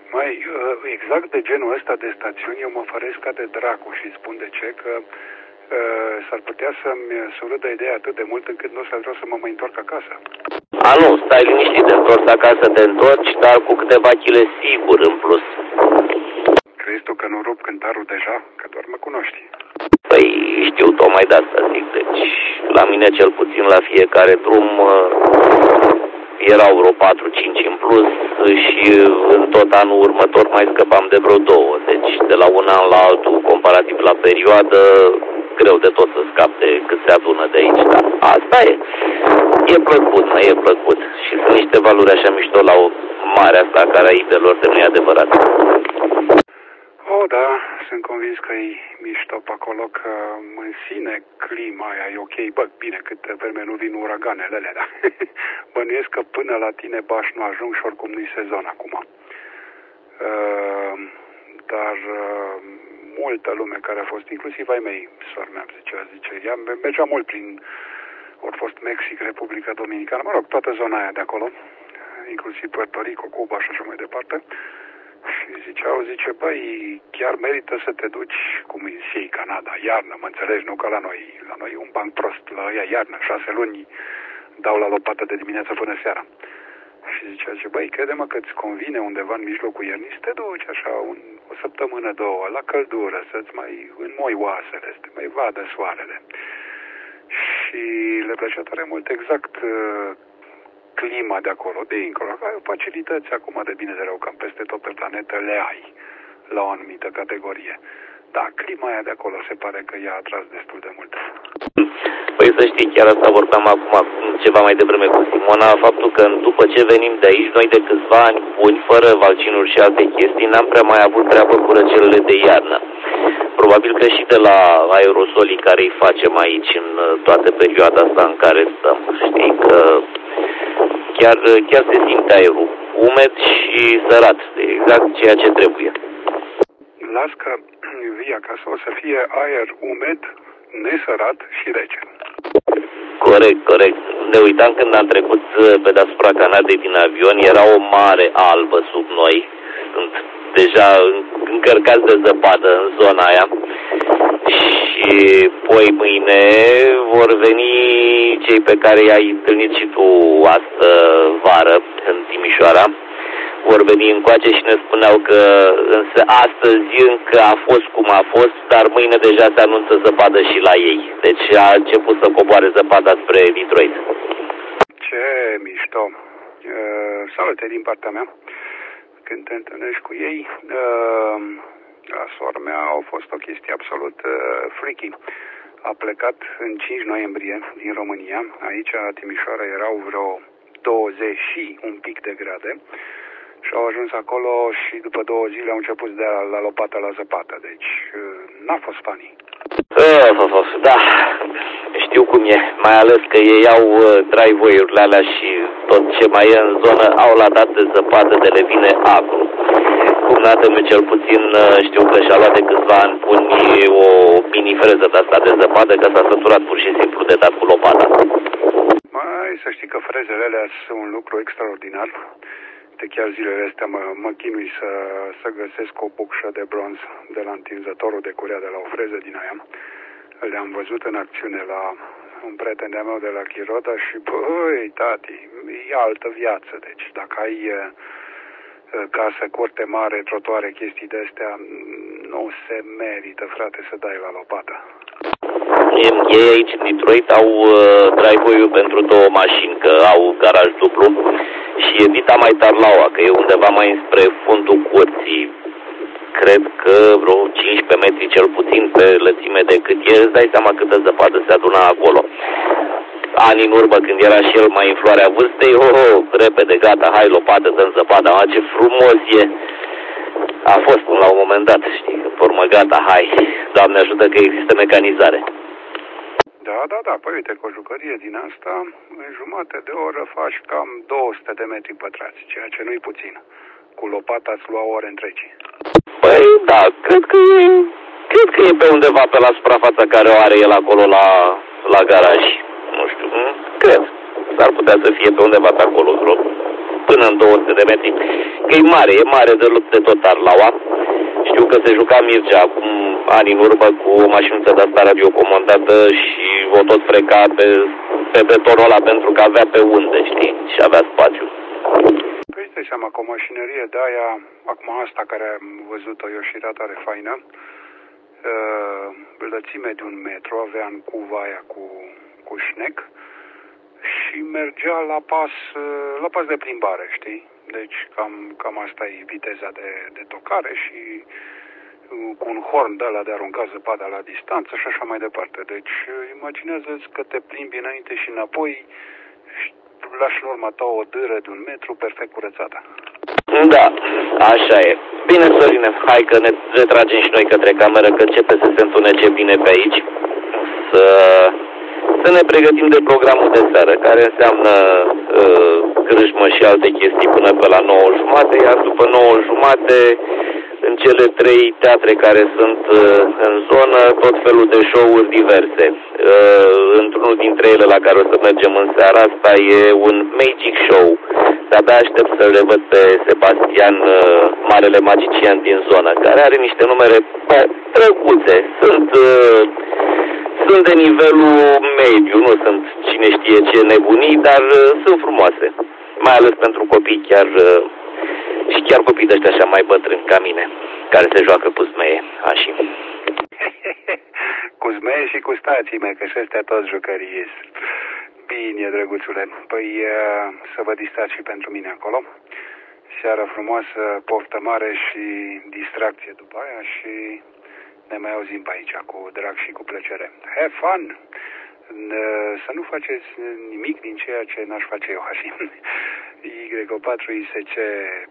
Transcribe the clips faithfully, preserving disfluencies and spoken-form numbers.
Mai exact de genul ăsta de stațiuni eu mă făresc ca de dracu și spun de ce, că uh, s-ar putea să-mi surâdă ideea atât de mult încât nu o să vreau să mă mai întorc acasă. A, nu, stai liniștit, te întorci acasă, te întorci, dar cu câteva chile sigur în plus. Crezi tu că nu rup cântarul deja? Că doar mă cunoști. Păi știu, tocmai de asta zic, deci la mine cel puțin la fiecare drum erau vreo patru cinci în plus și în tot anul următor mai scăpam de vreo două, deci de la un an la altul, comparativ la perioadă, greu de tot să scap de cât se adună de aici, dar asta e. E plăcut, mă, e plăcut și sunt niște valuri așa mișto la o mare asta a Caraidelor, de nu-i adevărat. Oh, da, sunt convins că e mișto pe acolo, că în sine clima aia e ok. Bă, bine, cât vreme nu vin uraganele alea, da. Bănuiesc că până la tine Baș nu ajung și oricum nu-i sezon acum. Uh, dar uh, multă lume care a fost, inclusiv ai mei, sora mea, zicea, zice, ea mergea mult prin, ori fost Mexic, Republica Dominicană, mă rog, toată zona aia de acolo, inclusiv Puerto Rico, Cuba și așa mai departe. Și ziceau, zice, băi, chiar merită să te duci, cum e și Canada, iarnă, mă înțelegi, nu ca la noi. La noi e un banc prost, la ea iarnă, șase luni dau la lopată de dimineață până seara. Și zicea, zice, băi, crede-mă că îți convine undeva în mijlocul iernii să te duci așa un, o săptămână, două, la căldură, să-ți mai înmoi oasele, să te mai vadă soarele. Și le plăcea tare mult exact uh, clima de acolo, de dincolo. Ai facilități acum de bine de rău, cam peste tot pe planetă le ai la o anumită categorie. Da, clima aia de acolo se pare că i-a atras destul de mult. Păi să știi, chiar asta vorbeam acum, ceva mai devreme cu Simona, faptul că după ce venim de aici, noi de câțiva ani buni, fără vaccinuri și alte chestii, n-am prea mai avut treabă cu răcelele de iarnă. Probabil că și de la aerosolii care îi facem aici în toată perioada asta în care stăm. Știi că chiar, chiar se simte aerul umed și sărat, exact ceea ce trebuie. Las că vii acasă o să fie aer umed, nesărat și rece. Corect, corect. Ne uitam când am trecut pe deasupra Canadei din avion, era o mare albă sub noi. Sunt deja încărcați de zăpadă în zona aia. Și poi mâine vor veni cei pe care i-ai întâlnit și tu astă vară în Timișoara. Vor veni încoace și ne spuneau că însă astăzi încă a fost cum a fost, dar mâine deja se anunță zăpadă și la ei. Deci a început să coboare zăpada spre Detroit. Ce mișto! Uh, salute din partea mea. Când te întâlnești cu ei, uh, la sora mea a fost o chestie absolut uh, freaky. A plecat în cinci noiembrie din România. Aici, la Timișoara, erau vreo douăzeci și un pic de grade. Și au ajuns acolo și după două zile au început să dea la lopată la zăpadă. Deci n-a fost funny. Da, știu cum e. Mai ales că ei au driveway-urile alea și tot ce mai e în zonă au la dat de zăpadă de le vine acru. Cumnatul meu cel puțin știu că și-a luat de câțiva ani puni o mini freză de asta de zăpadă că s-a săturat pur și simplu de dat cu lopata. Mai să știi că frezele alea sunt un lucru extraordinar. De chiar zilele astea mă, mă chinui să, să găsesc o bucșă de bronz de la întinzătorul de curea de la o freză din aia. Le-am văzut în acțiune la un prieten de-a meu de la Chiroda și băi, tati, e altă viață. Deci dacă ai casă, curte mare, trotuare, chestii de-astea, nu se merită, frate, să dai la lopată. Ei aici în Detroit au uh, driveway-ul pentru două mașini, că au garaj duplu și e Vita mai Tarlaua, că e undeva mai spre fundul curții. Cred că vreo cincisprezece metri cel puțin pe lățime de cât e, îți dai seama câtă zăpadă se aduna acolo. Ani în urmă, când era și el mai în floarea vârstei, ho, ho, repede, gata, hai lopată, dăm zăpadă, a, ce frumos e. A fost până la un moment dat, știi, pe urmă, gata, hai, Doamne ajută că există mecanizare. Da, da, da, păi uite, cu o jucărie din asta, în jumătate de oră faci cam două sute de metri pătrați, ceea ce nu-i puțin. Cu lopata îți lua ore întregi. Păi da, cred că e, cred că e pe undeva pe la suprafața care o are el acolo la, la garaj. Nu știu, cred. S-ar putea să fie pe undeva pe acolo, vreo până în două sute de metri. Că e mare, e mare de, de tot Arlaua. Știu că se juca Mircea acum ani în urmă cu o mașinuță de asta radiocomandată și o tot freca pe, pe betonul ăla pentru că avea pe unde, știi, și avea spațiu. Păi stai seama că o mașinărie de aia, acum asta care am văzut-o eu și era tare faină, uh, lățime de un metru, avea în cuva aia cu, cu șnec și mergea la pas, uh, la pas de plimbare, știi? Deci cam, cam asta e viteza de, de tocare și uh, cu un horn de ăla de aruncat zăpada la distanță și așa mai departe. Deci uh, imaginează-ți că te plimbi înainte și înapoi și lași în urma ta o dâră de un metru perfect curățată. Da, așa e. Bine, Sorine, hai că ne retragem și noi către cameră, că începe să se întunece bine pe aici. Să, să ne pregătim de programul de seară, care înseamnă uh, crâșmă și alte chestii până pe la nouă jumate, iar după nouă jumate, în cele trei teatre care sunt uh, în zonă, tot felul de show-uri diverse. Uh, într-unul dintre ele la care o să mergem în seara asta e un magic show. De-abia aștept să le văd pe Sebastian, uh, marele magician din zonă, care are niște numere drăguțe. Sunt, uh, sunt de nivelul mediu, nu sunt cine știe ce nebunii, dar uh, sunt frumoase. Mai ales pentru copii chiar... Uh, Și chiar copii de ăștia așa mai bătrâni ca mine, care se joacă cu zmeie, așa. Cu zmeie și cu stații mei, că și ăstea toți jucării ies. Bine, drăguțule. Păi să vă distrați și pentru mine acolo. Seară frumoasă, poftă mare și distracție după aia și ne mai auzim pe aici cu drag și cu plăcere. Have fun! Să nu faceți nimic din ceea ce n-aș face eu, Hashim. Y O patru I S C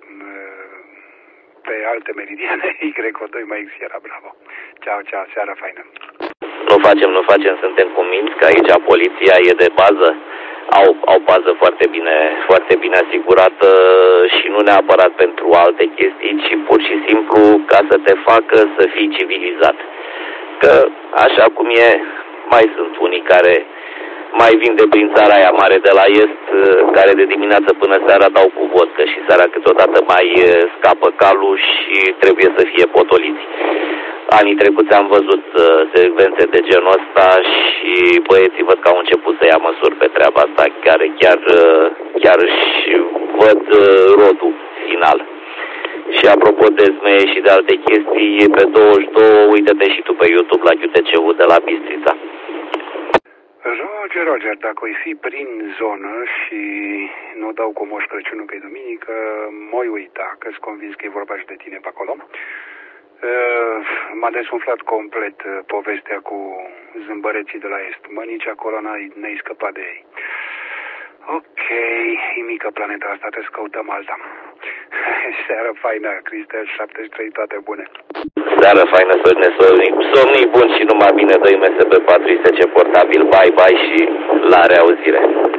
pe alte meridiane, Y O doi mai X era, bravo. Ceau, ceau, seara faină. Nu facem, nu facem, suntem convinși că aici poliția e de bază. Au, au bază foarte bine, foarte bine asigurată și nu neapărat pentru alte chestii, ci pur și simplu ca să te facă să fii civilizat. Că așa cum e, mai sunt unii care mai vin de prin țara aia mare de la est, care de dimineață până seara dau cu vodcă și seara câteodată mai scapă calul și trebuie să fie potoliți. Anii trecuți am văzut secvențe de genul ăsta și băieții văd că au început să ia măsuri pe treaba asta, care chiar, chiar își văd rodul final. Și apropo de zmeie și de alte chestii, pe douăzeci și doi, uite-te și tu pe YouTube la Q T C U de la Bistrița. Roger, Roger, dacă o fi prin zonă și nu dau cu Moș Crăciunul că e duminică, m-oi uita, că-s convins că e vorba și de tine pe acolo. Uh, m-a desumflat complet uh, povestea cu zâmbăreții de la est. Mă, nici acolo n-ai, n-ai scăpat de ei. Ok, e mică planeta asta, trebuie să căutăm alta. Seară faină, Cristel șaptezeci și trei, toate bune. Seară faină, Sorine, somnii buni și numai bine, dă-i M S B patru I S C portabil, bye bye și la reauzire.